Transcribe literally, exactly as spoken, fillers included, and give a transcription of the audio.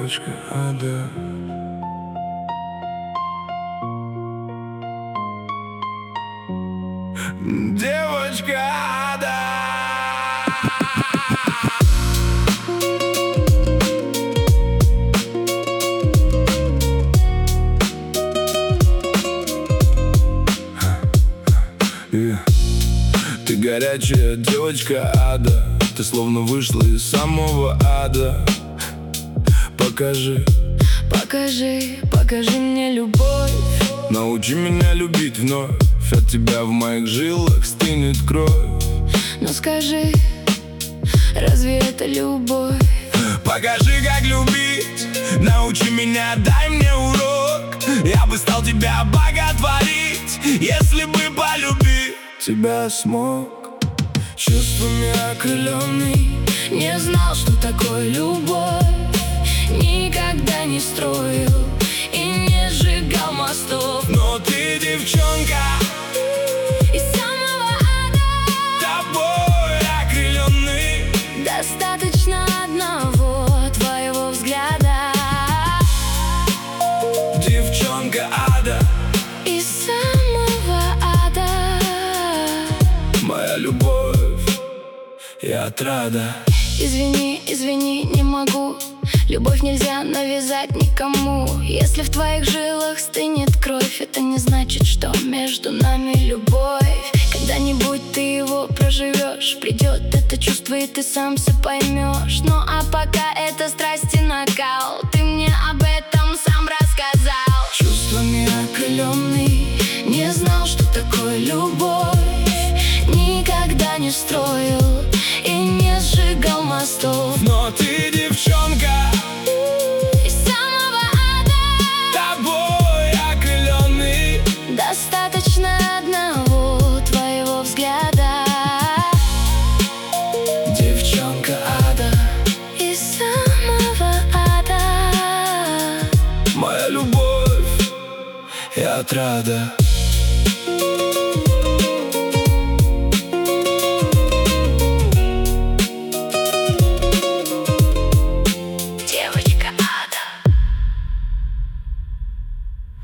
девочка ада. Девочка ада. Yeah. Ты горячая девочка ада, ты словно вышла из самого ада. Покажи, покажи, покажи мне любовь. Научи меня любить вновь, от тебя в моих жилах стынет кровь. Но скажи, разве это любовь? Покажи, как любить, научи меня, дай мне урок. Я бы стал тебя боготворить, если бы полюбить тебя смог. Чувствами окрыленный, не знал, что такое любовь. Никогда не строил и не сжигал мостов. Но ты девчонка из самого ада, тобой окрыленный. достаточно одного твоего взгляда. Девчонка ада, из самого ада, моя любовь и отрада. Извини, извини, не могу. Любовь нельзя навязать никому. Если в твоих жилах стынет кровь, это не значит, что между нами любовь. Когда-нибудь ты его проживешь, придет это чувство, и ты сам все поймешь. Ну а пока это страсть и накал, ты мне об этом сам рассказал. Чувствами окрыленный, не знал, что такое любовь. Никогда не строил и не сжигал мостов. но ты девчонка из самого ада, тобой окрыленный. достаточно одного твоего взгляда. Девчонка ада, Из самого ада, моя любовь и отрада.